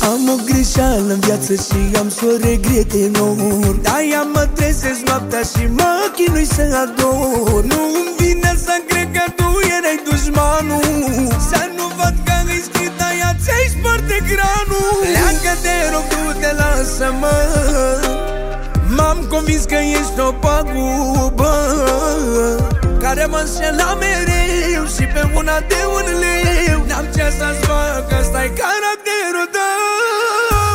Am o greșeală în viață și am să o regret enorm. De-aia mă trezesc noaptea și mă chinui să ador. Nu-mi vine să cred că tu erai dușmanul, să nu văd că îi scris, de-aia ți-ai spart ecranul. Pleacă, te rog, du-te, lasă-mă. M-am convins că ești o pagubă care mă înșela mereu și pe una de un leu. N-am ce să-ți fac, ăsta-i caracterul tău.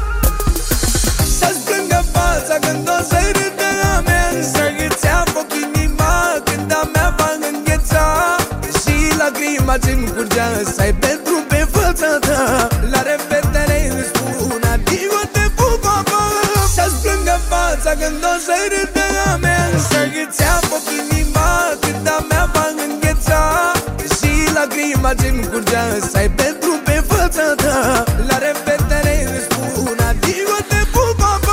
Să-ți plângă fața când o să râdă a mea, să îți ia foc inima când a mea va îngheța, și lacrima ce-mi curgea să ai pentru pe fața ta. La revedere îți spun adio, te pup, papa. Să-ți plângă fața când o să râdă a mea, să îți ia foc inima când a mea va îngheța, și lacrima ce-mi curgea să ai pentru pe fața ta. La revedere îți spun adio, te pup, papa.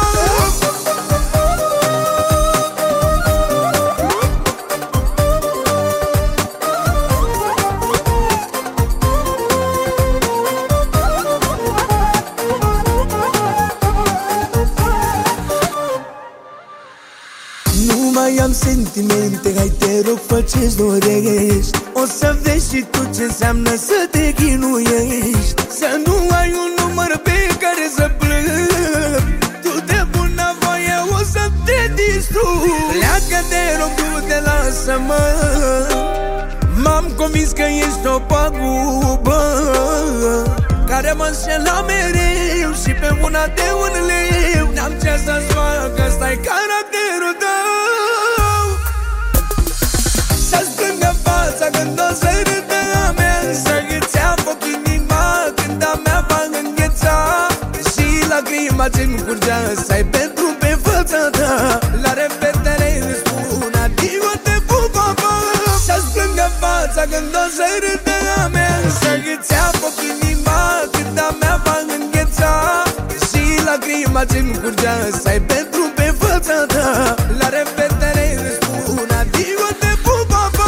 Nu mai am sentimente, hai te rog, fă ce-ți dorești. O să vezi și tu ce înseamnă să te chinuiești. Să nu ai un număr pe care să plâng, tu de bunăvoie o să te distrugi. Pleacă, te rog, du-te, lasă-mă. M-am convins că ești o pagubă care mă înșela mereu și pe una de un leu. N-am ce să-ți fac, ăsta-i caracterul tău. Să-ți plângă fața când o să râdă a mea, să îți ia foc inima când a mea va îngheța, și lacrima ce-mi curgea să ai pentru pe fața ta. La revedere îți spun adio, te pup, papa. Să-ți plângă fața când o să râdă a mea, să îți ia foc inima când a mea va îngheța, și lacrima ce-mi curgea să ai pentru pe fața ta. La revedere îți spun adio, te pup, papa.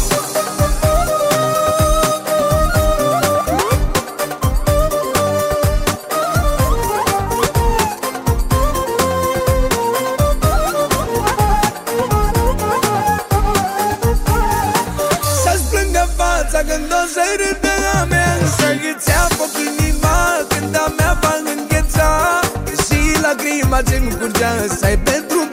Să-ți plângă fața când o să râdă a mea, să îți ia foc inima când a mea va îngheța, și lacrima ce-mi curgea să ai pentru